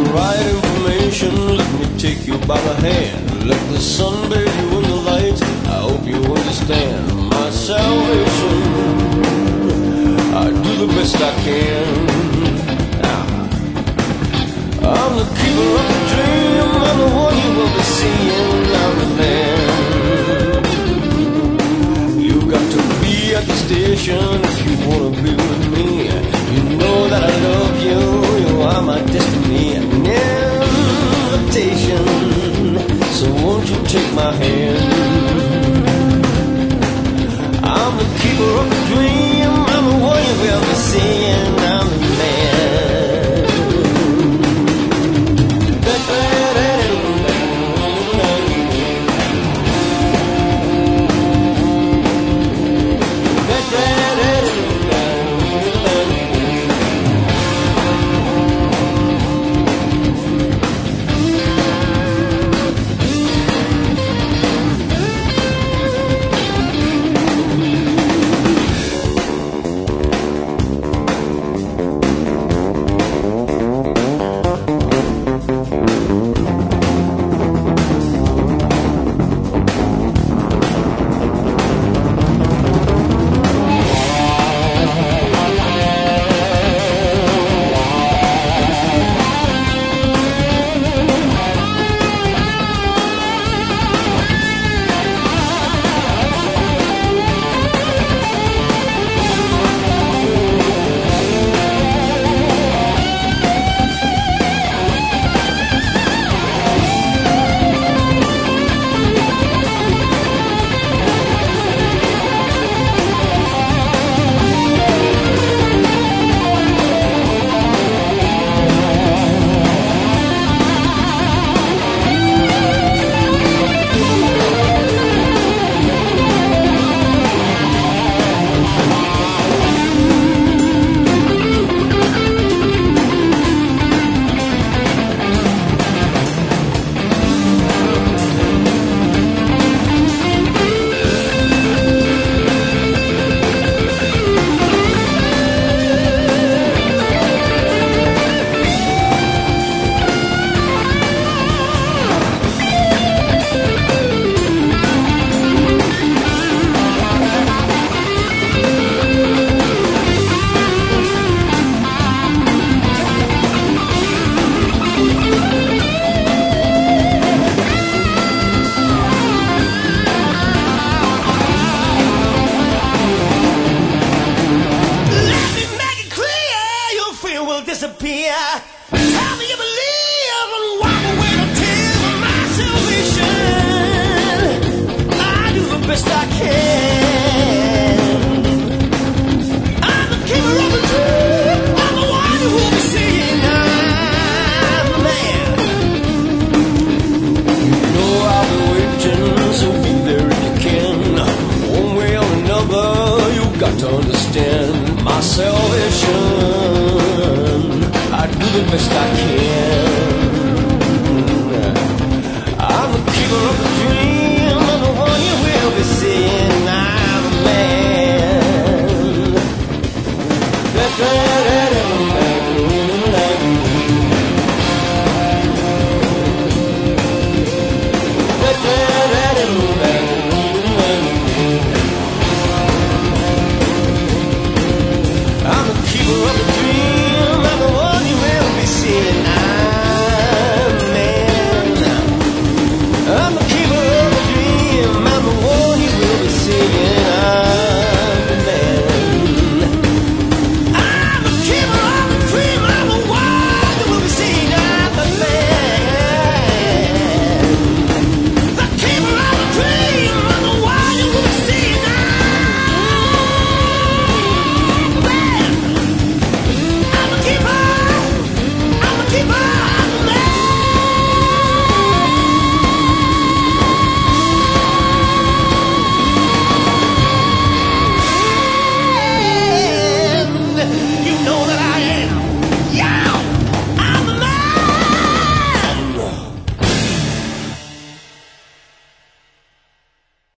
right information, let me take you by the hand. Let the sun bathe you in the light. I hope you understand my salvation. I do the best I can. I'm the keeper of the dream. I'm the one you will be seeing. I'm the man. You got to be at the station if you wanna be with me. You know that I love you. You are my destiny. An invitation. So won't you take my hand? I'm the keeper of the dream. I'm the one you will be seeing. I'm the man. salvation. I do the best I can.